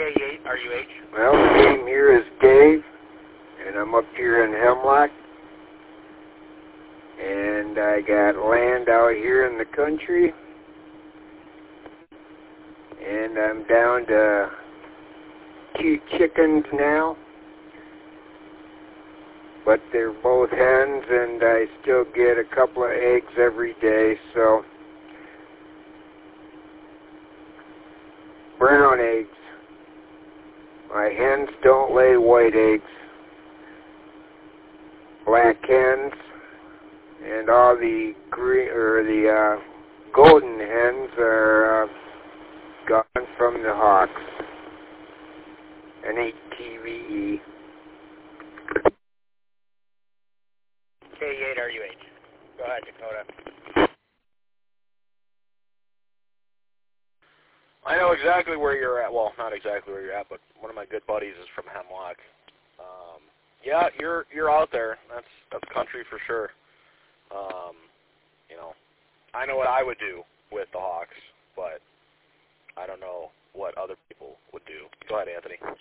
K8 RUH. Well, the name here is Dave, and I'm up here in Hemlock. And I got land out here in the country. And I'm down to 2 chickens now. But they're both hens, and I still get a couple of eggs every day, so brown eggs. My hens don't lay white eggs. Black hens and all the green or the golden hens are gone from the hawks. NATVE. K8 RUH. Go ahead, Dakota. I know exactly where you're at. Well, not exactly where you're at, but one of my good buddies is from Hemlock. Yeah, you're out there. That's country for sure. You know, I know what I would do with the hawks, but I don't know what other people would do. Go ahead, Anthony.